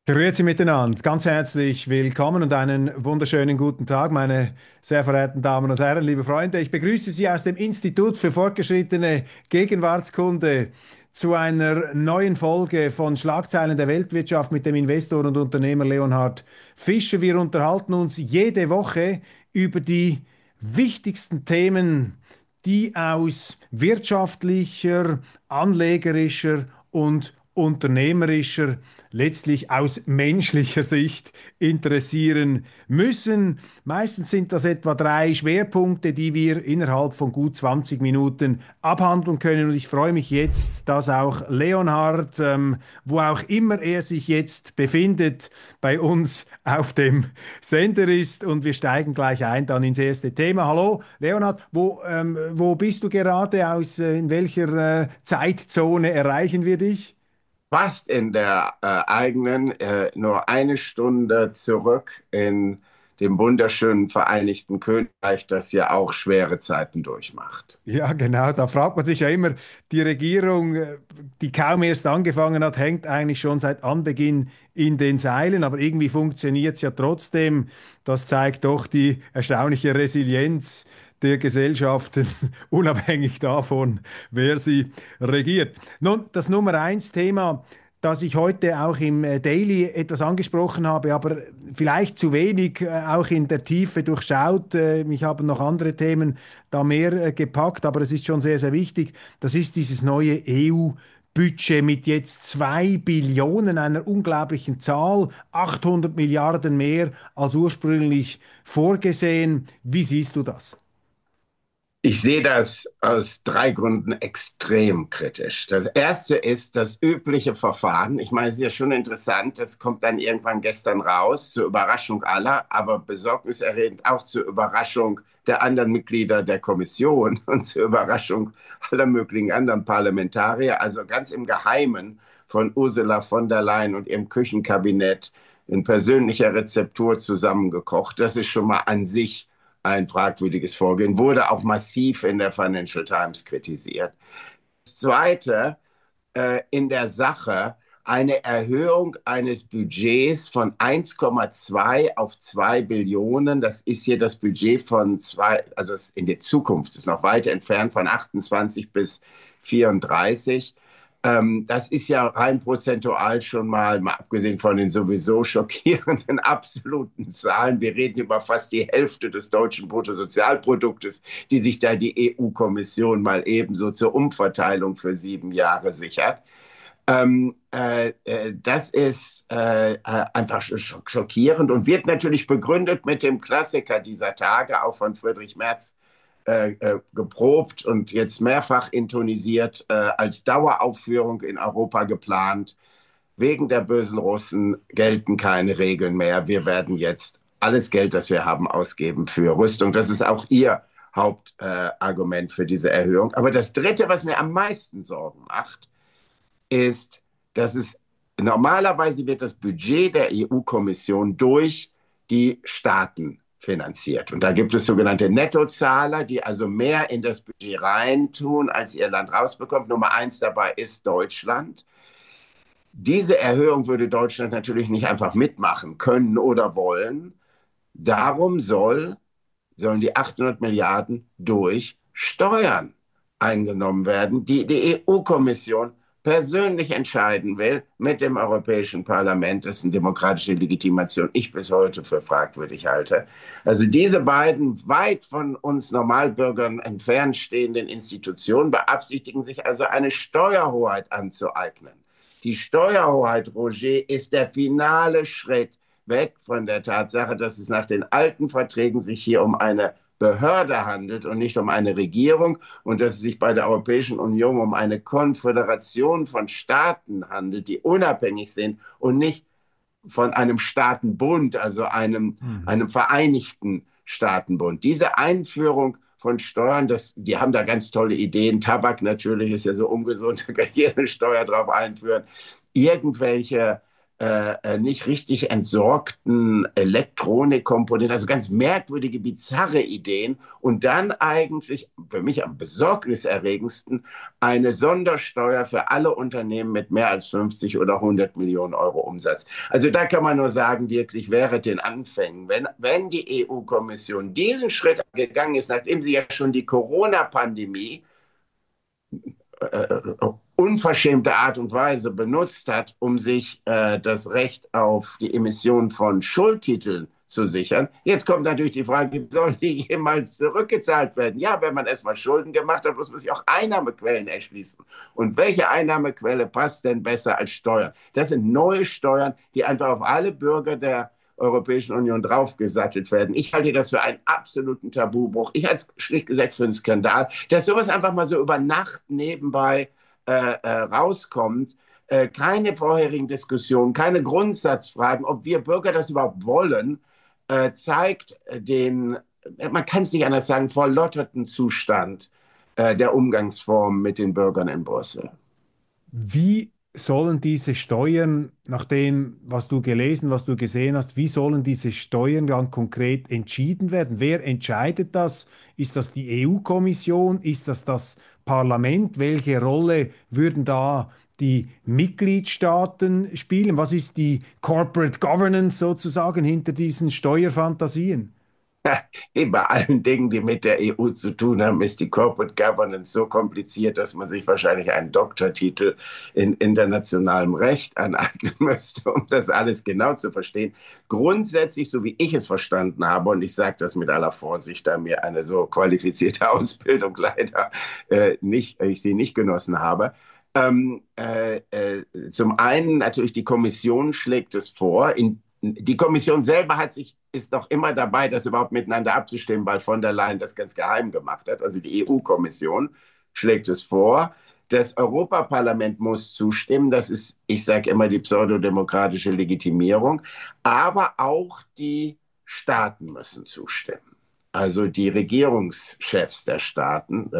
Grüezi miteinander, ganz herzlich willkommen und einen wunderschönen guten Tag, meine sehr verehrten Damen und Herren, liebe Freunde. Ich begrüße Sie aus dem Institut für fortgeschrittene Gegenwartskunde zu einer neuen Folge von Schlagzeilen der Weltwirtschaft mit dem Investor und Unternehmer Leonhard Fischer. Wir unterhalten uns jede Woche über die wichtigsten Themen, die aus wirtschaftlicher, anlegerischer und unternehmerischer, letztlich aus menschlicher Sicht interessieren müssen. Meistens sind das etwa drei Schwerpunkte, die wir innerhalb von gut 20 Minuten abhandeln können. Und ich freue mich jetzt, dass auch Leonhard, wo auch immer er sich jetzt befindet, bei uns auf dem Sender ist. Und wir steigen gleich ein dann ins erste Thema. Hallo, Leonhard, wo bist du gerade? In welcher Zeitzone erreichen wir dich? Fast in der eigenen, nur eine Stunde zurück in dem wunderschönen Vereinigten Königreich, das ja auch schwere Zeiten durchmacht. Ja, genau, da fragt man sich ja immer, die Regierung, die kaum erst angefangen hat, hängt eigentlich schon seit Anbeginn in den Seilen, aber irgendwie funktioniert es ja trotzdem. Das zeigt doch die erstaunliche Resilienz der Gesellschaften, unabhängig davon, wer sie regiert. Nun, das Nummer eins Thema, das ich heute auch im Daily etwas angesprochen habe, aber vielleicht zu wenig auch in der Tiefe durchschaut. Ich habe noch andere Themen da mehr gepackt, aber es ist schon sehr, sehr wichtig. Das ist dieses neue EU-Budget mit jetzt 2 Billionen, einer unglaublichen Zahl, 800 Milliarden mehr als ursprünglich vorgesehen. Wie siehst du das? Ich sehe das aus drei Gründen extrem kritisch. Das erste ist das übliche Verfahren. Ich meine, es ist ja schon interessant, das kommt dann irgendwann gestern raus, zur Überraschung aller, aber besorgniserregend auch zur Überraschung der anderen Mitglieder der Kommission und zur Überraschung aller möglichen anderen Parlamentarier. Also ganz im Geheimen von Ursula von der Leyen und ihrem Küchenkabinett in persönlicher Rezeptur zusammengekocht. Das ist schon mal an sich ein fragwürdiges Vorgehen, wurde auch massiv in der Financial Times kritisiert. Das Zweite, in der Sache eine Erhöhung eines Budgets von 1,2 auf 2 Billionen. Das ist hier das Budget von zwei, also in der Zukunft, ist noch weiter entfernt von 28 bis 34. Das ist ja rein prozentual schon mal abgesehen von den sowieso schockierenden absoluten Zahlen. Wir reden über fast die Hälfte des deutschen Bruttosozialproduktes, die sich da die EU-Kommission mal ebenso zur Umverteilung für 7 Jahre sichert. Das ist einfach schockierend und wird natürlich begründet mit dem Klassiker dieser Tage, auch von Friedrich Merz geprobt und jetzt mehrfach intonisiert, als Daueraufführung in Europa geplant. Wegen der bösen Russen gelten keine Regeln mehr. Wir werden jetzt alles Geld, das wir haben, ausgeben für Rüstung. Das ist auch Ihr Hauptargument für diese Erhöhung. Aber das Dritte, was mir am meisten Sorgen macht, ist, dass es normalerweise wird das Budget der EU-Kommission durch die Staaten finanziert. Und da gibt es sogenannte Nettozahler, die also mehr in das Budget reintun, als ihr Land rausbekommt. Nummer eins dabei ist Deutschland. Diese Erhöhung würde Deutschland natürlich nicht einfach mitmachen können oder wollen. Darum sollen die 800 Milliarden durch Steuern eingenommen werden, die die EU-Kommission persönlich entscheiden will mit dem Europäischen Parlament, dessen demokratische Legitimation ich bis heute für fragwürdig halte. Also diese beiden weit von uns Normalbürgern entfernt stehenden Institutionen beabsichtigen sich also eine Steuerhoheit anzueignen. Die Steuerhoheit, Roger, ist der finale Schritt weg von der Tatsache, dass es nach den alten Verträgen sich hier um eine Behörde handelt und nicht um eine Regierung und dass es sich bei der Europäischen Union um eine Konföderation von Staaten handelt, die unabhängig sind und nicht von einem Staatenbund, also Mhm. einem vereinigten Staatenbund. Diese Einführung von Steuern, die haben da ganz tolle Ideen. Tabak natürlich ist ja so ungesund, da kann jede Steuer drauf einführen. Irgendwelche nicht richtig entsorgten Elektronikkomponenten, also ganz merkwürdige, bizarre Ideen und dann eigentlich für mich am besorgniserregendsten eine Sondersteuer für alle Unternehmen mit mehr als 50 oder 100 Millionen Euro Umsatz. Also da kann man nur sagen, wirklich wäre den Anfängen, wenn die EU-Kommission diesen Schritt gegangen ist, nachdem sie ja schon die Corona-Pandemie unverschämte Art und Weise benutzt hat, um sich das Recht auf die Emission von Schuldtiteln zu sichern. Jetzt kommt natürlich die Frage, sollen die jemals zurückgezahlt werden? Ja, wenn man erstmal Schulden gemacht hat, muss man sich auch Einnahmequellen erschließen. Und welche Einnahmequelle passt denn besser als Steuern? Das sind neue Steuern, die einfach auf alle Bürger der Europäischen Union draufgesattelt werden. Ich halte das für einen absoluten Tabubruch. Ich halte es schlicht gesagt für einen Skandal, dass sowas einfach mal so über Nacht nebenbei rauskommt. Keine vorherigen Diskussionen, keine Grundsatzfragen, ob wir Bürger das überhaupt wollen, zeigt den, man kann es nicht anders sagen, verlotterten Zustand der Umgangsform mit den Bürgern in Brüssel. Wie sollen diese Steuern, nach dem, was du gelesen, was du gesehen hast, wie sollen diese Steuern dann konkret entschieden werden? Wer entscheidet das? Ist das die EU-Kommission? Ist das das Parlament? Welche Rolle würden da die Mitgliedstaaten spielen? Was ist die Corporate Governance sozusagen hinter diesen Steuerfantasien? Wie bei allen Dingen, die mit der EU zu tun haben, ist die Corporate Governance so kompliziert, dass man sich wahrscheinlich einen Doktortitel in internationalem Recht aneignen müsste, um das alles genau zu verstehen. Grundsätzlich, so wie ich es verstanden habe, und ich sage das mit aller Vorsicht, da mir eine so qualifizierte Ausbildung leider nicht, ich sie nicht genossen habe, zum einen natürlich die Kommission schlägt es vor. Die Kommission selber ist noch immer dabei, das überhaupt miteinander abzustimmen, weil von der Leyen das ganz geheim gemacht hat. Also die EU-Kommission schlägt es vor. Das Europaparlament muss zustimmen. Das ist, ich sage immer, die pseudodemokratische Legitimierung. Aber auch die Staaten müssen zustimmen. Also die Regierungschefs der Staaten.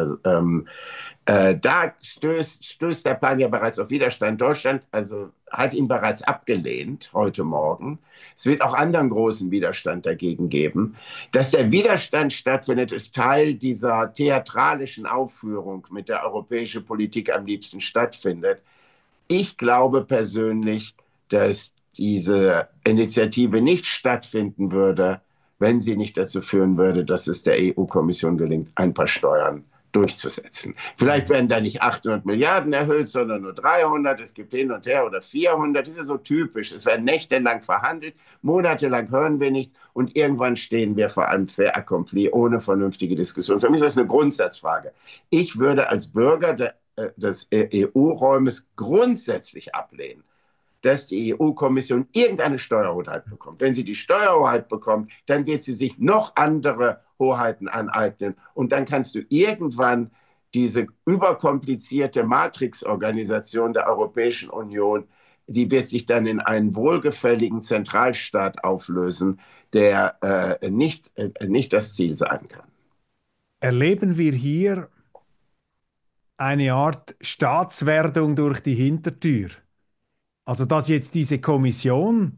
Da stößt der Plan ja bereits auf Widerstand. Deutschland hat ihn bereits abgelehnt heute Morgen. Es wird auch anderen großen Widerstand dagegen geben. Dass der Widerstand stattfindet, ist Teil dieser theatralischen Aufführung, mit der europäische Politik am liebsten stattfindet. Ich glaube persönlich, dass diese Initiative nicht stattfinden würde, wenn sie nicht dazu führen würde, dass es der EU-Kommission gelingt, ein paar Steuern durchzusetzen. Vielleicht werden da nicht 800 Milliarden erhöht, sondern nur 300. Es gibt hin und her oder 400. Das ist so typisch. Es werden nächtelang verhandelt, monatelang hören wir nichts und irgendwann stehen wir vor einem Fait accompli ohne vernünftige Diskussion. Für mich ist das eine Grundsatzfrage. Ich würde als Bürger des EU-Räumes grundsätzlich ablehnen, dass die EU-Kommission irgendeine Steuerhoheit bekommt. Wenn sie die Steuerhoheit bekommt, dann wird sie sich noch andere Hoheiten aneignen. Und dann kannst du irgendwann diese überkomplizierte Matrixorganisation der Europäischen Union, die wird sich dann in einen wohlgefälligen Zentralstaat auflösen, der nicht das Ziel sein kann. Erleben wir hier eine Art Staatswerdung durch die Hintertür? Also dass jetzt diese Kommission,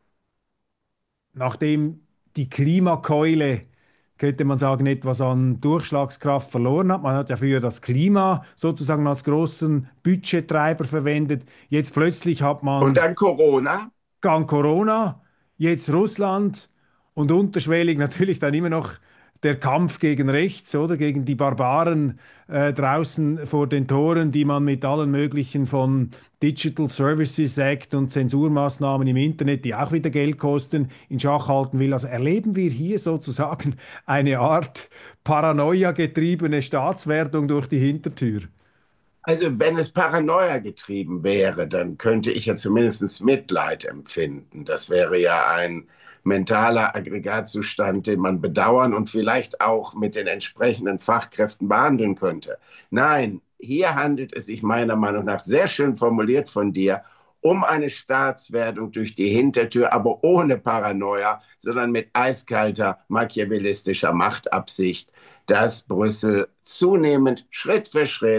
nachdem die Klimakeule, könnte man sagen, etwas an Durchschlagskraft verloren hat, man hat ja früher das Klima sozusagen als großen Budgettreiber verwendet, jetzt plötzlich hat Und man dann Corona. Gang Corona, jetzt Russland und unterschwellig natürlich dann immer noch der Kampf gegen rechts, oder gegen die Barbaren draußen vor den Toren, die man mit allen möglichen von Digital Services Act und Zensurmaßnahmen im Internet, die auch wieder Geld kosten, in Schach halten will. Also erleben wir hier sozusagen eine Art Paranoia-getriebene Staatswerdung durch die Hintertür. Also wenn es Paranoia getrieben wäre, dann könnte ich ja zumindest Mitleid empfinden. Das wäre ja ein mentaler Aggregatzustand, den man bedauern und vielleicht auch mit den entsprechenden Fachkräften behandeln könnte. Nein, hier handelt es sich meiner Meinung nach, sehr schön formuliert von dir, um eine Staatswerdung durch die Hintertür, aber ohne Paranoia, sondern mit eiskalter, machiavellistischer Machtabsicht, dass Brüssel zunehmend Schritt für Schritt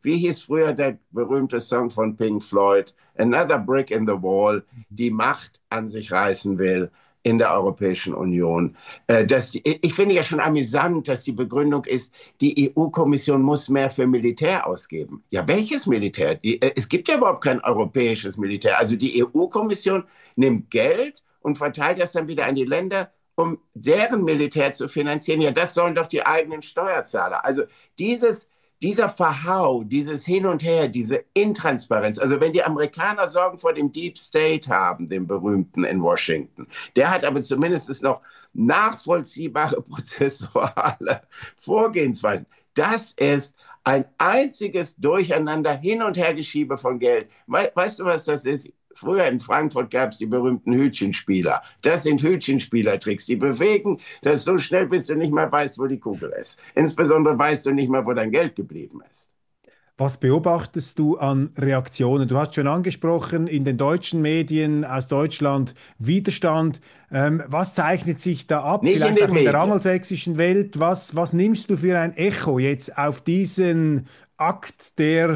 wie hieß früher der berühmte Song von Pink Floyd? Another Brick in the Wall, die Macht an sich reißen will in der Europäischen Union. Ich finde ja schon amüsant, dass die Begründung ist, die EU-Kommission muss mehr für Militär ausgeben. Ja, welches Militär? Es gibt ja überhaupt kein europäisches Militär. Also die EU-Kommission nimmt Geld und verteilt das dann wieder an die Länder, um deren Militär zu finanzieren. Ja, das sollen doch die eigenen Steuerzahler. Also dieser Verhau, dieses Hin und Her, diese Intransparenz, also wenn die Amerikaner Sorgen vor dem Deep State haben, dem berühmten in Washington, der hat aber zumindest noch nachvollziehbare prozessuale Vorgehensweisen. Das ist ein einziges Durcheinander, Hin- und Hergeschiebe von Geld. Weißt du, was das ist? Früher in Frankfurt gab es die berühmten Hütchenspieler. Das sind Hütchenspielertricks. Die bewegen das so schnell, bis du nicht mehr weißt, wo die Kugel ist. Insbesondere weißt du nicht mehr, wo dein Geld geblieben ist. Was beobachtest du an Reaktionen? Du hast schon angesprochen, in den deutschen Medien aus Deutschland Widerstand. Was zeichnet sich da ab? Nicht in Vielleicht den auch in der Medien. angelsächsischen Welt. Was nimmst du für ein Echo jetzt auf diesen Akt, der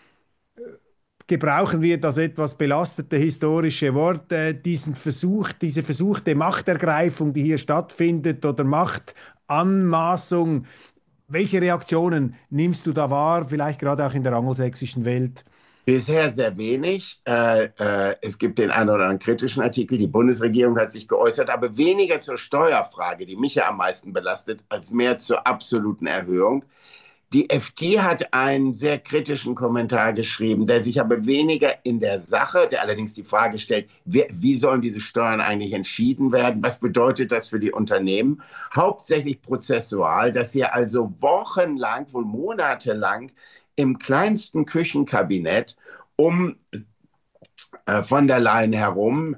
gebrauchen wir das etwas belastete historische Wort, diesen Versuch, diese versuchte Machtergreifung, die hier stattfindet oder Machtanmaßung? Welche Reaktionen nimmst du da wahr, vielleicht gerade auch in der angelsächsischen Welt? Bisher sehr wenig. Es gibt den einen oder anderen kritischen Artikel. Die Bundesregierung hat sich geäußert, aber weniger zur Steuerfrage, die mich ja am meisten belastet, als mehr zur absoluten Erhöhung. Die FT hat einen sehr kritischen Kommentar geschrieben, der sich aber weniger in der Sache, der allerdings die Frage stellt, wie sollen diese Steuern eigentlich entschieden werden? Was bedeutet das für die Unternehmen? Hauptsächlich prozessual, dass hier also wochenlang, wohl monatelang im kleinsten Küchenkabinett um von der Leyen herum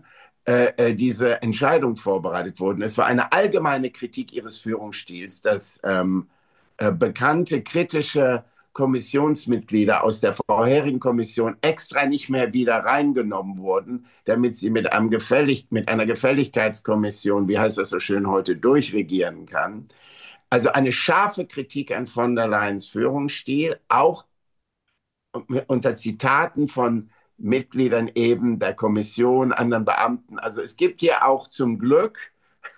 diese Entscheidung vorbereitet wurden. Es war eine allgemeine Kritik ihres Führungsstils, dass bekannte kritische Kommissionsmitglieder aus der vorherigen Kommission extra nicht mehr wieder reingenommen wurden, damit sie mit einer Gefälligkeitskommission, wie heißt das so schön heute, durchregieren kann. Also eine scharfe Kritik an von der Leyens Führungsstil, auch unter Zitaten von Mitgliedern eben der Kommission, anderen Beamten. Also es gibt hier auch zum Glück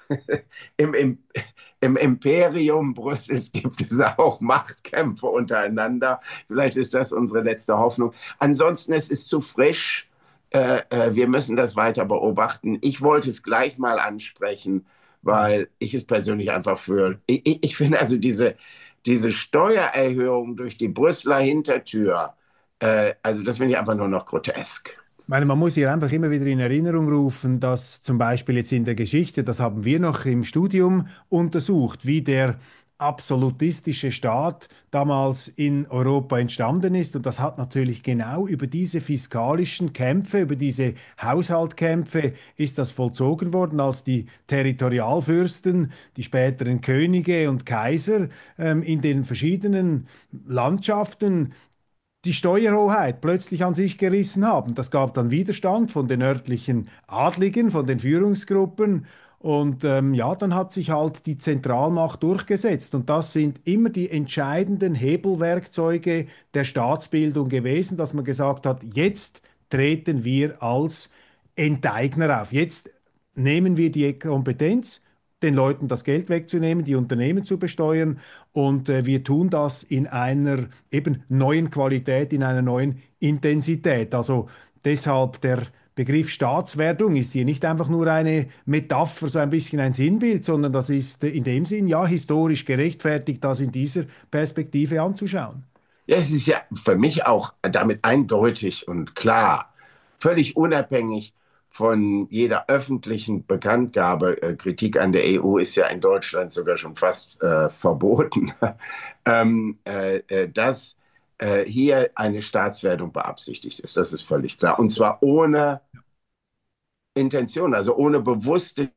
im, im, im Imperium Brüssels gibt es auch Machtkämpfe untereinander. Vielleicht ist das unsere letzte Hoffnung. Ansonsten, es ist zu frisch. Wir müssen das weiter beobachten. Ich wollte es gleich mal ansprechen, weil ich es persönlich einfach ich finde also diese Steuererhöhung durch die Brüsseler Hintertür, also das finde ich einfach nur noch grotesk. Ich meine, man muss hier einfach immer wieder in Erinnerung rufen, dass zum Beispiel jetzt in der Geschichte, das haben wir noch im Studium untersucht, wie der absolutistische Staat damals in Europa entstanden ist. Und das hat natürlich genau über diese fiskalischen Kämpfe, über diese Haushaltkämpfe ist das vollzogen worden, als die Territorialfürsten, die späteren Könige und Kaiser in den verschiedenen Landschaften die Steuerhoheit plötzlich an sich gerissen haben. Das gab dann Widerstand von den örtlichen Adligen, von den Führungsgruppen. Und ja, dann hat sich halt die Zentralmacht durchgesetzt. Und das sind immer die entscheidenden Hebelwerkzeuge der Staatsbildung gewesen, dass man gesagt hat, jetzt treten wir als Enteigner auf. Jetzt nehmen wir die Kompetenz, den Leuten das Geld wegzunehmen, die Unternehmen zu besteuern. Und wir tun das in einer eben neuen Qualität, in einer neuen Intensität. Also deshalb der Begriff Staatswerdung ist hier nicht einfach nur eine Metapher, so ein bisschen ein Sinnbild, sondern das ist in dem Sinn ja historisch gerechtfertigt, das in dieser Perspektive anzuschauen. Ja, es ist ja für mich auch damit eindeutig und klar, völlig unabhängig von jeder öffentlichen Bekanntgabe. Kritik an der EU ist ja in Deutschland sogar schon fast verboten, dass hier eine Staatswerdung beabsichtigt ist. Das ist völlig klar. Und zwar ohne Intention, also ohne bewusste,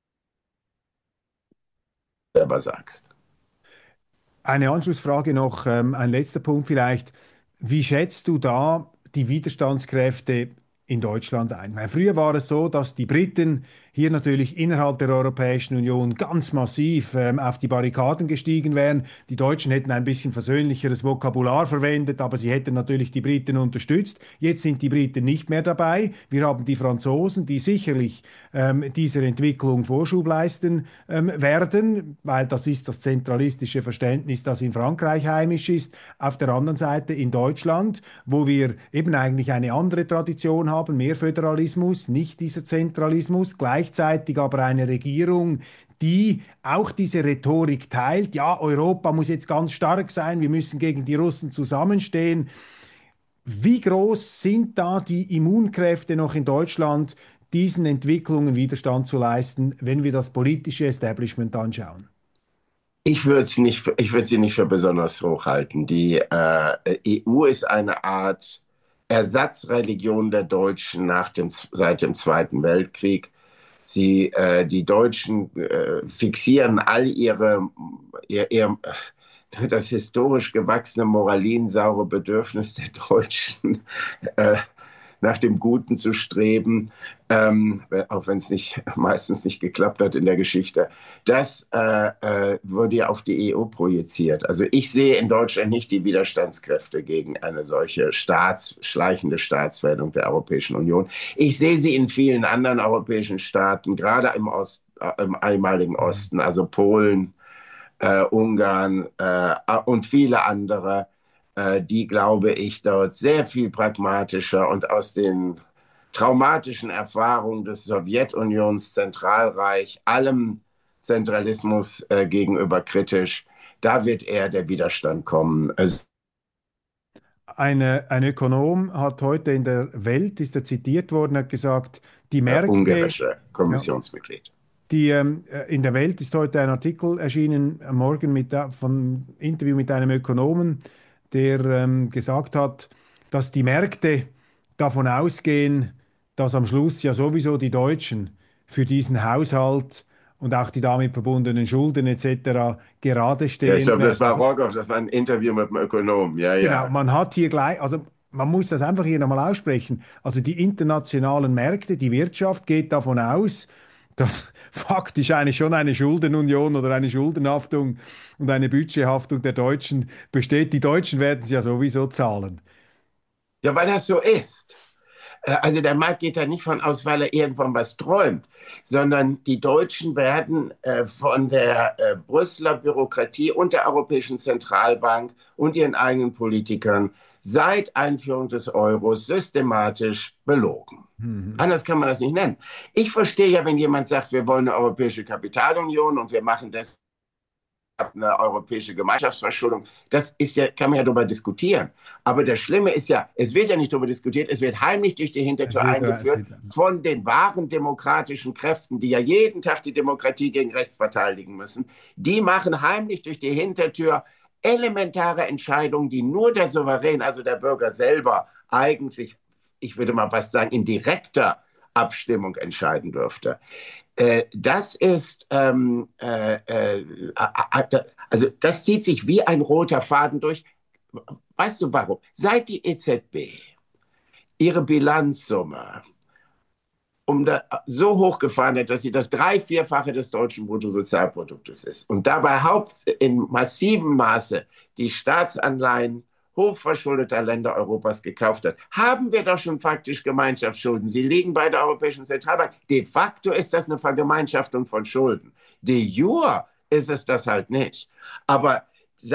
selber sagst. Eine Anschlussfrage noch, ein letzter Punkt vielleicht. Wie schätzt du da die Widerstandskräfte in Deutschland ein. Weil früher war es so, dass die Briten hier natürlich innerhalb der Europäischen Union ganz massiv auf die Barrikaden gestiegen wären. Die Deutschen hätten ein bisschen versöhnlicheres Vokabular verwendet, aber sie hätten natürlich die Briten unterstützt. Jetzt sind die Briten nicht mehr dabei. Wir haben die Franzosen, die sicherlich dieser Entwicklung Vorschub leisten werden, weil das ist das zentralistische Verständnis, das in Frankreich heimisch ist. Auf der anderen Seite in Deutschland, wo wir eben eigentlich eine andere Tradition haben, mehr Föderalismus, nicht dieser Zentralismus, gleichzeitig aber eine Regierung, die auch diese Rhetorik teilt, ja, Europa muss jetzt ganz stark sein, wir müssen gegen die Russen zusammenstehen. Wie groß sind da die Immunkräfte noch in Deutschland, diesen Entwicklungen Widerstand zu leisten, wenn wir das politische Establishment anschauen? Ich würde sie nicht für besonders hoch halten. Die EU ist eine Art Ersatzreligion der Deutschen seit dem Zweiten Weltkrieg. Die Deutschen fixieren all das historisch gewachsene moralinsaure Bedürfnis der Deutschen, äh, nach dem Guten zu streben, auch wenn es meistens nicht geklappt hat in der Geschichte. Das wurde ja auf die EU projiziert. Also ich sehe in Deutschland nicht die Widerstandskräfte gegen eine solche schleichende Staatswerdung der Europäischen Union. Ich sehe sie in vielen anderen europäischen Staaten, gerade im ehemaligen Osten, also Polen, Ungarn und viele andere, die, glaube ich, dort sehr viel pragmatischer und aus den traumatischen Erfahrungen des Sowjetunions Zentralreich, allem Zentralismus gegenüber kritisch, da wird eher der Widerstand kommen. Ein Ökonom hat heute in der Welt, ist er zitiert worden, hat gesagt, die Märkte, Ungarische ja, Kommissionsmitglied. in der Welt ist heute ein Artikel erschienen, am Morgen von Interview mit einem Ökonomen, der gesagt hat, dass die Märkte davon ausgehen, dass am Schluss ja sowieso die Deutschen für diesen Haushalt und auch die damit verbundenen Schulden etc. gerade Ja, ich stehen glaube, das werden. war Also Rogoff, das war ein Interview mit einem Ökonom. Ja, genau, ja. man hat hier gleich, also man muss das einfach hier nochmal aussprechen. Also die internationalen Märkte, die Wirtschaft geht davon aus, dass faktisch eigentlich schon eine Schuldenunion oder eine Schuldenhaftung und eine Budgethaftung der Deutschen besteht. Die Deutschen werden es ja sowieso zahlen. Ja, weil das so ist. Also der Markt geht da nicht von aus, weil er irgendwann was träumt, sondern die Deutschen werden von der Brüsseler Bürokratie und der Europäischen Zentralbank und ihren eigenen Politikern seit Einführung des Euros systematisch belogen. Mhm. Anders kann man das nicht nennen. Ich verstehe ja, wenn jemand sagt, wir wollen eine europäische Kapitalunion und wir machen das eine europäische Gemeinschaftsverschuldung. Das ist ja, kann man ja darüber diskutieren. Aber das Schlimme ist ja, es wird ja nicht darüber diskutiert, es wird heimlich durch die Hintertür Es eingeführt wird, von den wahren demokratischen Kräften, die ja jeden Tag die Demokratie gegen rechts verteidigen müssen. Die machen heimlich durch die Hintertür elementare Entscheidungen, die nur der Souverän, also der Bürger selber, eigentlich, ich würde mal fast sagen, in direkter Abstimmung entscheiden dürfte. Das ist, also das zieht sich wie ein roter Faden durch. Weißt du warum? Seit die EZB ihre Bilanzsumme so hochgefahren hat, dass sie das Vierfache des deutschen Bruttosozialproduktes ist und dabei in massivem Maße die Staatsanleihen hochverschuldeter Länder Europas gekauft hat, haben wir doch schon faktisch Gemeinschaftsschulden. Sie liegen bei der Europäischen Zentralbank. De facto ist das eine Vergemeinschaftung von Schulden. De jure ist es das halt nicht. Aber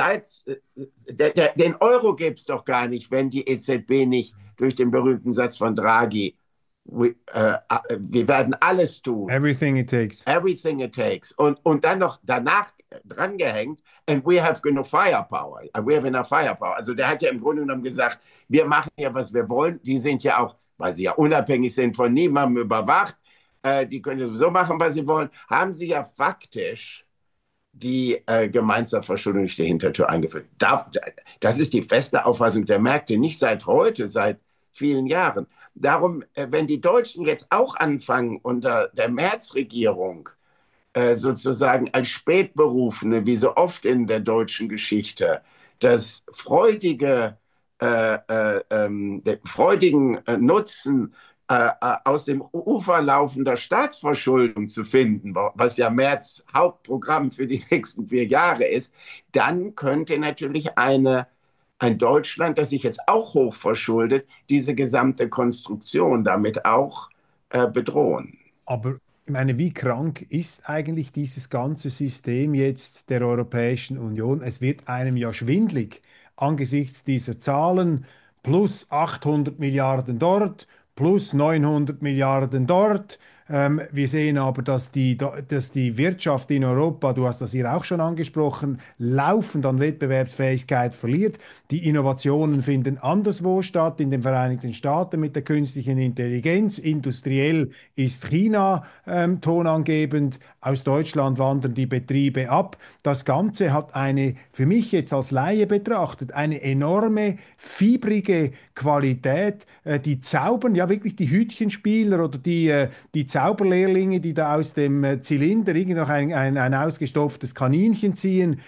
den Euro gäbe es doch gar nicht, wenn die EZB nicht durch den berühmten Satz von Draghi wir werden alles tun. everything it takes. Everything it takes. Und dann noch danach drangehängt, and we have enough firepower. We have enough firepower. Also der hat ja im Grunde genommen gesagt, wir machen ja, was wir wollen. Die sind ja auch, weil sie ja unabhängig sind, von niemandem überwacht. Die können sowieso machen, was sie wollen. Haben sie ja faktisch die Gemeinschaftsverschuldung durch die Hintertür eingeführt. Das ist die feste Auffassung der Märkte, nicht seit heute, seit vielen Jahren. Darum, wenn die Deutschen jetzt auch anfangen, unter der Merz-Regierung sozusagen als Spätberufene, wie so oft in der deutschen Geschichte, den freudigen Nutzen aus dem Ufer laufender Staatsverschuldung zu finden, was ja Merz Hauptprogramm für die nächsten 4 Jahre ist, dann könnte natürlich ein Deutschland, das sich jetzt auch hoch verschuldet, diese gesamte Konstruktion damit auch bedrohen. Aber ich meine, wie krank ist eigentlich dieses ganze System jetzt der Europäischen Union? Es wird einem ja schwindlig angesichts dieser Zahlen. Plus 800 Milliarden dort, plus 900 Milliarden dort. Wir sehen aber, dass die Wirtschaft in Europa, du hast das hier auch schon angesprochen, laufend an Wettbewerbsfähigkeit verliert. Die Innovationen finden anderswo statt, in den Vereinigten Staaten mit der künstlichen Intelligenz. Industriell ist China tonangebend. Aus Deutschland wandern die Betriebe ab. Das Ganze hat eine, für mich jetzt als Laie betrachtet, eine enorme, fiebrige Qualität. Die zaubern, ja wirklich die Hütchenspieler oder die Zauberlehrlinge, die da aus dem Zylinder irgend noch ein ausgestopftes Kaninchen ziehen.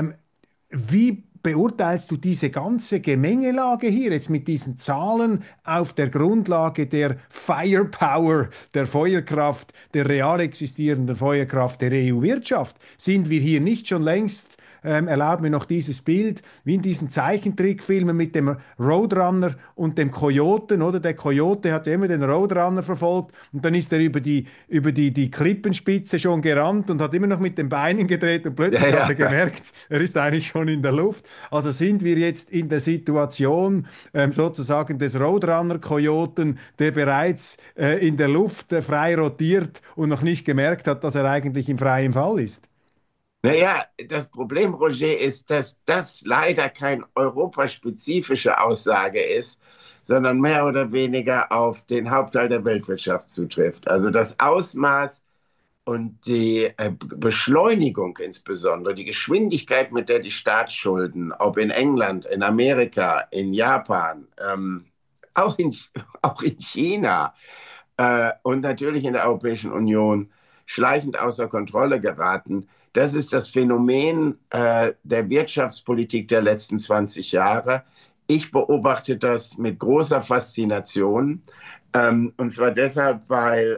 Wie beurteilst du diese ganze Gemengelage hier jetzt mit diesen Zahlen auf der Grundlage der Firepower, der Feuerkraft, der real existierenden Feuerkraft der EU-Wirtschaft? Sind wir hier nicht schon längst, erlaub mir noch dieses Bild, wie in diesen Zeichentrickfilmen mit dem Roadrunner und dem Kojoten, oder? Der Kojote hat ja immer den Roadrunner verfolgt und dann ist er die Klippenspitze schon gerannt und hat immer noch mit den Beinen gedreht und plötzlich Ja, hat er ja. gemerkt, er ist eigentlich schon in der Luft. Also sind wir jetzt in der Situation sozusagen des Roadrunner-Kojoten, der bereits in der Luft frei rotiert und noch nicht gemerkt hat, dass er eigentlich im freien Fall ist. Naja, das Problem, Roger, ist, dass das leider keine europaspezifische Aussage ist, sondern mehr oder weniger auf den Hauptteil der Weltwirtschaft zutrifft. Also das Ausmaß und die Beschleunigung insbesondere, die Geschwindigkeit, mit der die Staatsschulden, ob in England, in Amerika, in Japan, auch in, auch in China und natürlich in der Europäischen Union schleichend außer Kontrolle geraten, das ist das Phänomen der Wirtschaftspolitik der letzten 20 Jahre. Ich beobachte das mit großer Faszination. Und zwar deshalb, weil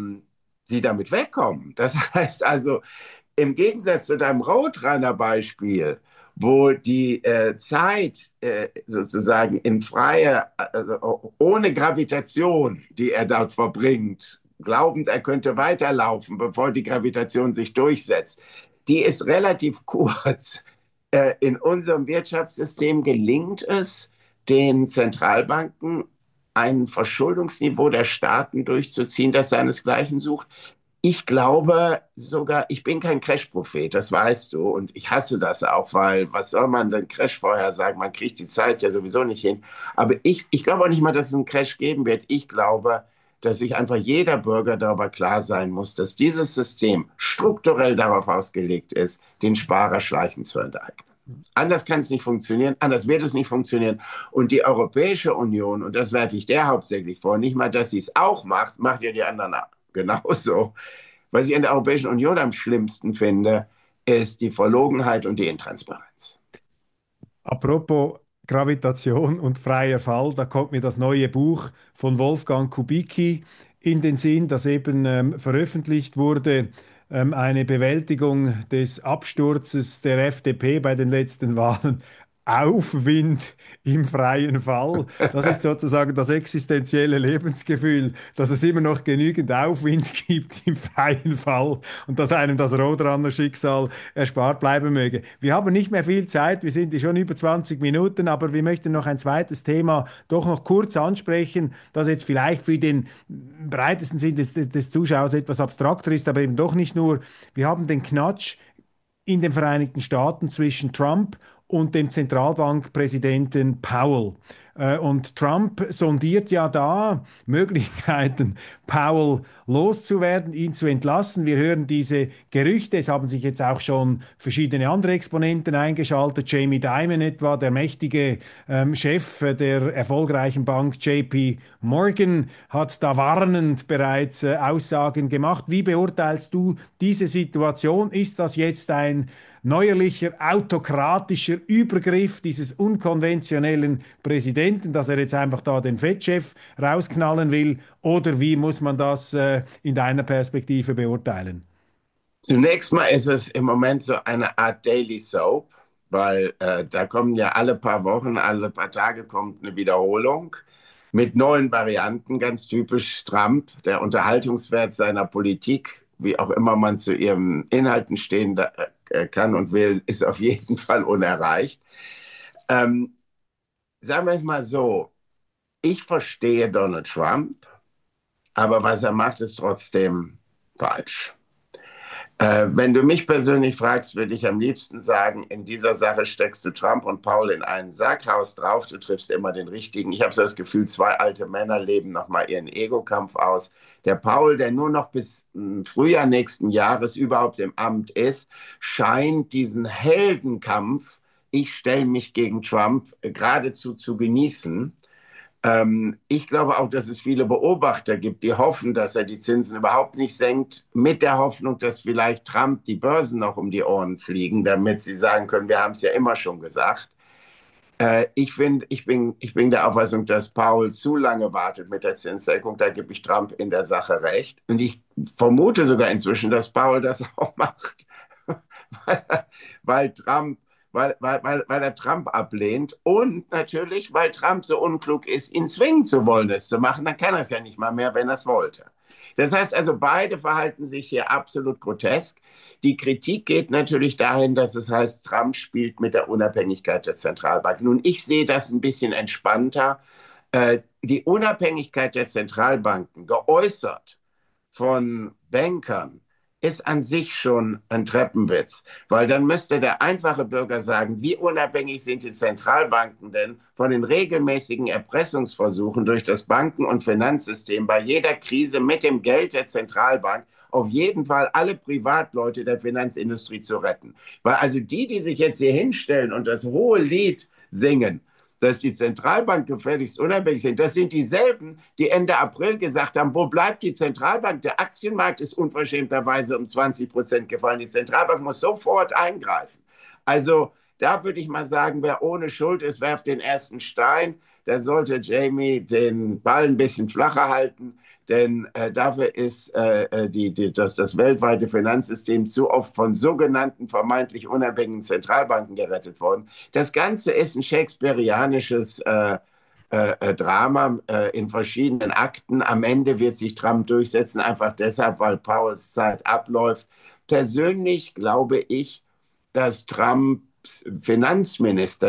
sie damit wegkommen. Das heißt also, im Gegensatz zu deinem Roadrunner-Beispiel, wo die Zeit sozusagen in freier, ohne Gravitation, die er dort verbringt, glaubend, er könnte weiterlaufen, bevor die Gravitation sich durchsetzt, die ist relativ kurz. In unserem Wirtschaftssystem gelingt es, den Zentralbanken ein Verschuldungsniveau der Staaten durchzuziehen, das seinesgleichen sucht. Ich glaube sogar, ich bin kein Crash-Prophet, das weißt du, und ich hasse das auch, weil was soll man denn Crash vorher sagen? Man kriegt die Zeit ja sowieso nicht hin. Aber ich glaube auch nicht mal, dass es einen Crash geben wird. Ich glaube, dass sich einfach jeder Bürger darüber klar sein muss, dass dieses System strukturell darauf ausgelegt ist, den Sparer schleichend zu enteignen. Anders kann es nicht funktionieren, anders wird es nicht funktionieren. Und die Europäische Union, und das werfe ich der hauptsächlich vor, nicht mal, dass sie es auch macht, macht ja die anderen genauso. Was ich in der Europäischen Union am schlimmsten finde, ist die Verlogenheit und die Intransparenz. Apropos Gravitation und freier Fall, da kommt mir das neue Buch von Wolfgang Kubicki in den Sinn, das eben veröffentlicht wurde. Eine Bewältigung des Absturzes der FDP bei den letzten Wahlen. Aufwind im freien Fall. Das ist sozusagen das existenzielle Lebensgefühl, dass es immer noch genügend Aufwind gibt im freien Fall und dass einem das Roadrunner-Schicksal erspart bleiben möge. Wir haben nicht mehr viel Zeit, wir sind schon über 20 Minuten, aber wir möchten noch ein zweites Thema doch noch kurz ansprechen, das jetzt vielleicht für den breitesten Sinn des Zuschauers etwas abstrakter ist, aber eben doch nicht nur. Wir haben den Knatsch in den Vereinigten Staaten zwischen Trump und dem Zentralbankpräsidenten Powell. Und Trump sondiert ja da Möglichkeiten, Powell loszuwerden, ihn zu entlassen. Wir hören diese Gerüchte. Es haben sich jetzt auch schon verschiedene andere Exponenten eingeschaltet. Jamie Dimon etwa, der mächtige Chef der erfolgreichen Bank JP Morgan, hat da warnend bereits Aussagen gemacht. Wie beurteilst du diese Situation? Ist das jetzt ein neuerlicher, autokratischer Übergriff dieses unkonventionellen Präsidenten, dass er jetzt einfach da den Fettchef rausknallen will? Oder wie muss man das in deiner Perspektive beurteilen? Zunächst mal ist es im Moment so eine Art Daily Soap, weil da kommen ja alle paar Wochen, alle paar Tage kommt eine Wiederholung mit neuen Varianten, ganz typisch Trump. Der Unterhaltungswert seiner Politik, wie auch immer man zu ihren Inhalten stehen kann und will, ist auf jeden Fall unerreicht. Ähm, Sagen wir es mal so, ich verstehe Donald Trump, aber was er macht, ist trotzdem falsch. Wenn du mich persönlich fragst, würde ich am liebsten sagen, in dieser Sache steckst du Trump und Paul in einen Sack, haust drauf, du triffst immer den richtigen. Ich habe so das Gefühl, zwei alte Männer leben nochmal ihren Ego-Kampf aus. Der Paul, der nur noch bis Frühjahr nächsten Jahres überhaupt im Amt ist, scheint diesen Heldenkampf, ich stelle mich gegen Trump, geradezu zu genießen. Ich glaube auch, dass es viele Beobachter gibt, die hoffen, dass er die Zinsen überhaupt nicht senkt, mit der Hoffnung, dass vielleicht Trump die Börsen noch um die Ohren fliegen, damit sie sagen können, wir haben es ja immer schon gesagt. Ich bin der Auffassung, dass Paul zu lange wartet mit der Zinssenkung. Da gebe ich Trump in der Sache recht. Und ich vermute sogar inzwischen, dass Paul das auch macht, weil, weil Trump weil er Trump ablehnt und natürlich, weil Trump so unklug ist, ihn zwingen zu wollen, es zu machen, dann kann er es ja nicht mal mehr, wenn er es wollte. Das heißt also, beide verhalten sich hier absolut grotesk. Die Kritik geht natürlich dahin, dass es heißt, Trump spielt mit der Unabhängigkeit der Zentralbank. Nun, ich sehe das ein bisschen entspannter. Die Unabhängigkeit der Zentralbanken, geäußert von Bankern, ist an sich schon ein Treppenwitz, weil dann müsste der einfache Bürger sagen, wie unabhängig sind die Zentralbanken denn von den regelmäßigen Erpressungsversuchen durch das Banken- und Finanzsystem bei jeder Krise mit dem Geld der Zentralbank auf jeden Fall alle Privatleute der Finanzindustrie zu retten. Weil also die sich jetzt hier hinstellen und das hohe Lied singen, dass die Zentralbank gefälligst unabhängig sind. Das sind dieselben, die Ende April gesagt haben, wo bleibt die Zentralbank? Der Aktienmarkt ist unverschämterweise um 20% gefallen. Die Zentralbank muss sofort eingreifen. Also da würde ich mal sagen, wer ohne Schuld ist, werft den ersten Stein. Da sollte Jamie den Ball ein bisschen flacher halten, denn dafür ist das weltweite Finanzsystem zu oft von sogenannten vermeintlich unabhängigen Zentralbanken gerettet worden. Das Ganze ist ein shakespearianisches Drama in verschiedenen Akten. Am Ende wird sich Trump durchsetzen, einfach deshalb, weil Powells Zeit abläuft. Persönlich glaube ich, dass Trumps Finanzminister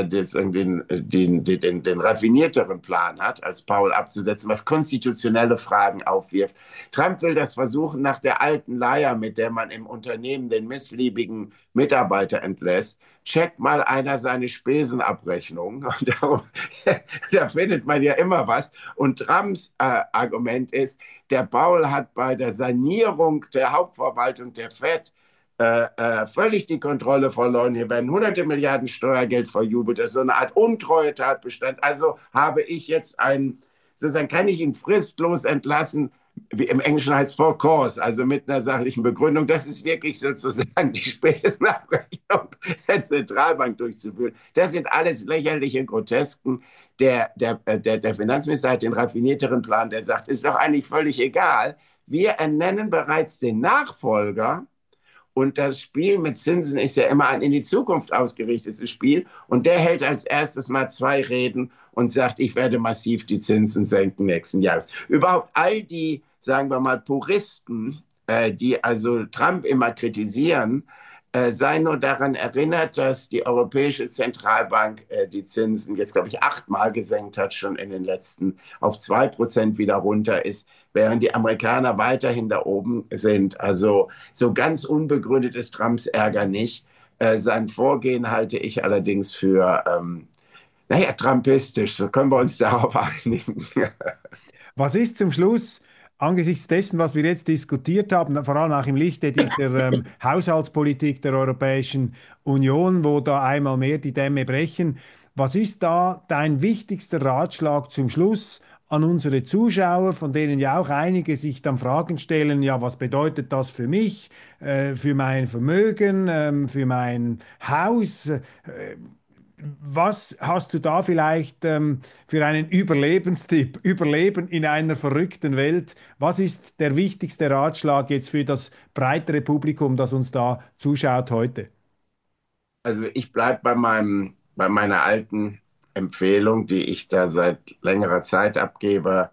den raffinierteren Plan hat, als Paul abzusetzen, was konstitutionelle Fragen aufwirft. Trump will das versuchen nach der alten Leier, mit der man im Unternehmen den missliebigen Mitarbeiter entlässt. Checkt mal einer seine Spesenabrechnung. Und darum, da findet man ja immer was. Und Trumps Argument ist, der Paul hat bei der Sanierung der Hauptverwaltung der Fed völlig die Kontrolle verloren. Hier werden hunderte Milliarden Steuergeld verjubelt. Das ist so eine Art Untreue-Tatbestand. Also habe ich jetzt sozusagen kann ich ihn fristlos entlassen, wie im Englischen heißt for cause, also mit einer sachlichen Begründung. Das ist wirklich sozusagen die Spesenabrechnung der Zentralbank durchzuführen. Das sind alles lächerliche Grotesken. Der Finanzminister hat den raffinierteren Plan, der sagt, ist doch eigentlich völlig egal. Wir ernennen bereits den Nachfolger. Und das Spiel mit Zinsen ist ja immer ein in die Zukunft ausgerichtetes Spiel. Und der hält als erstes mal zwei Reden und sagt, ich werde massiv die Zinsen senken nächsten Jahres. Überhaupt all die, sagen wir mal, Puristen, die also Trump immer kritisieren, sei nur daran erinnert, dass die Europäische Zentralbank die Zinsen jetzt, glaube ich, 8-mal gesenkt hat, schon in den letzten auf 2% wieder runter ist, während die Amerikaner weiterhin da oben sind. Also so ganz unbegründet ist Trumps Ärger nicht. Sein Vorgehen halte ich allerdings für, naja, trumpistisch. So können wir uns darauf einigen. Was ist zum Schluss angesichts dessen, was wir jetzt diskutiert haben, vor allem auch im Lichte dieser Haushaltspolitik der Europäischen Union, wo da einmal mehr die Dämme brechen, was ist da dein wichtigster Ratschlag zum Schluss an unsere Zuschauer, von denen ja auch einige sich dann Fragen stellen, ja, was bedeutet das für mich, für mein Vermögen, für mein Haus? Was hast du da vielleicht für einen Überlebenstipp? Überleben in einer verrückten Welt. Was ist der wichtigste Ratschlag jetzt für das breitere Publikum, das uns da zuschaut heute? Also ich bleibe bei meiner alten Empfehlung, die ich da seit längerer Zeit abgebe.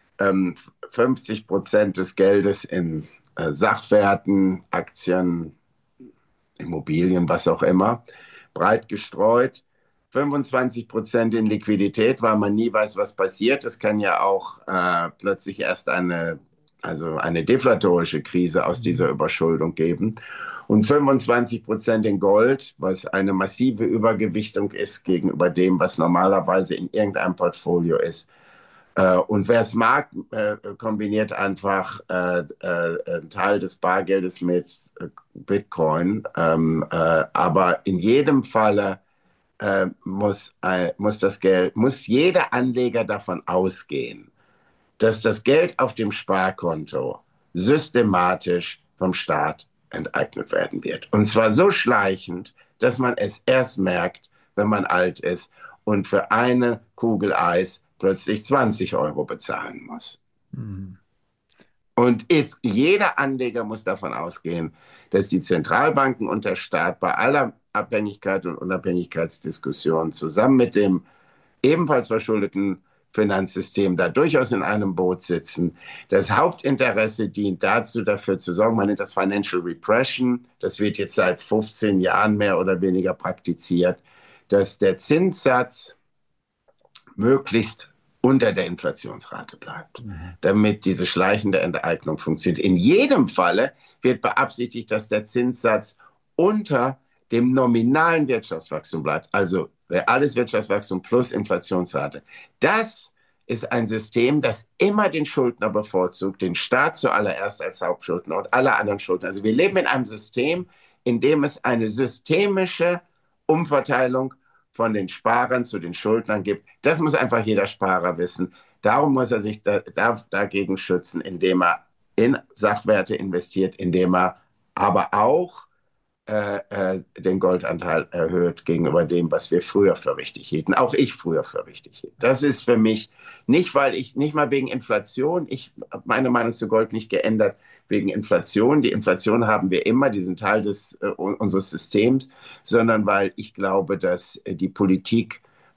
50% des Geldes in Sachwerten, Aktien, Immobilien, was auch immer, breit gestreut. 25% in Liquidität, weil man nie weiß, was passiert. Es kann ja auch plötzlich erst also eine deflatorische Krise aus dieser Überschuldung geben. Und 25% in Gold, was eine massive Übergewichtung ist gegenüber dem, was normalerweise in irgendeinem Portfolio ist. Und wer es mag, kombiniert einfach einen Teil des Bargeldes mit Bitcoin. Aber in jedem Falle muss jeder Anleger davon ausgehen, dass das Geld auf dem Sparkonto systematisch vom Staat enteignet werden wird. Und zwar so schleichend, dass man es erst merkt, wenn man alt ist und für eine Kugel Eis plötzlich 20 € bezahlen muss. Mhm. Und jeder Anleger muss davon ausgehen, dass die Zentralbanken und der Staat bei aller Abhängigkeit und Unabhängigkeitsdiskussion zusammen mit dem ebenfalls verschuldeten Finanzsystem da durchaus in einem Boot sitzen. Das Hauptinteresse dient dazu, dafür zu sorgen, man nennt das Financial Repression, das wird jetzt seit 15 Jahren mehr oder weniger praktiziert, dass der Zinssatz möglichst unter der Inflationsrate bleibt, Mhm. damit diese schleichende Enteignung funktioniert. In jedem Falle wird beabsichtigt, dass der Zinssatz unter dem nominalen Wirtschaftswachstum bleibt, also reales Wirtschaftswachstum plus Inflationsrate. Das ist ein System, das immer den Schuldner bevorzugt, den Staat zuallererst als Hauptschuldner und alle anderen Schuldner. Also wir leben in einem System, in dem es eine systemische Umverteilung von den Sparern zu den Schuldnern gibt. Das muss einfach jeder Sparer wissen. Darum muss er sich dagegen schützen, indem er in Sachwerte investiert, indem er aber auch den Goldanteil erhöht gegenüber dem, was wir früher für richtig hielten. Auch ich früher für richtig hielt. Das ist für mich nicht mal wegen Inflation. Ich habe meine Meinung zu Gold nicht geändert wegen Inflation. Die Inflation haben wir immer, diesen Teil unseres Systems, sondern weil ich glaube, dass die Politik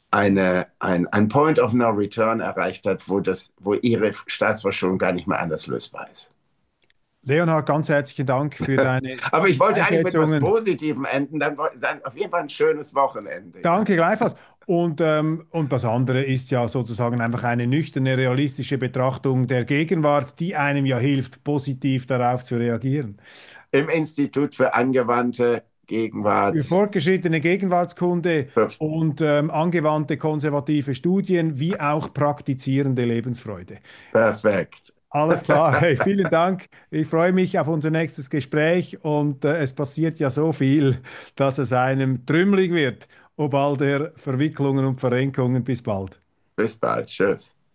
ein Point of No Return erreicht hat, wo ihre Staatsverschuldung gar nicht mehr anders lösbar ist. Leonhard, ganz herzlichen Dank für deine Aber ich wollte eigentlich mit etwas Einschätzungen. Positivem enden, dann auf jeden Fall ein schönes Wochenende. Ja. Danke gleichfalls. Und das andere ist ja sozusagen einfach eine nüchterne, realistische Betrachtung der Gegenwart, die einem ja hilft, positiv darauf zu reagieren. Im Institut für angewandte Für Gegenwarts. fortgeschrittene Gegenwartskunde und angewandte konservative Studien wie auch praktizierende Lebensfreude. Perfekt. Alles klar, hey, vielen Dank. Ich freue mich auf unser nächstes Gespräch und es passiert ja so viel, dass es einem trümmelig wird, ob all der Verwicklungen und Verrenkungen. Bis bald. Bis bald. Tschüss.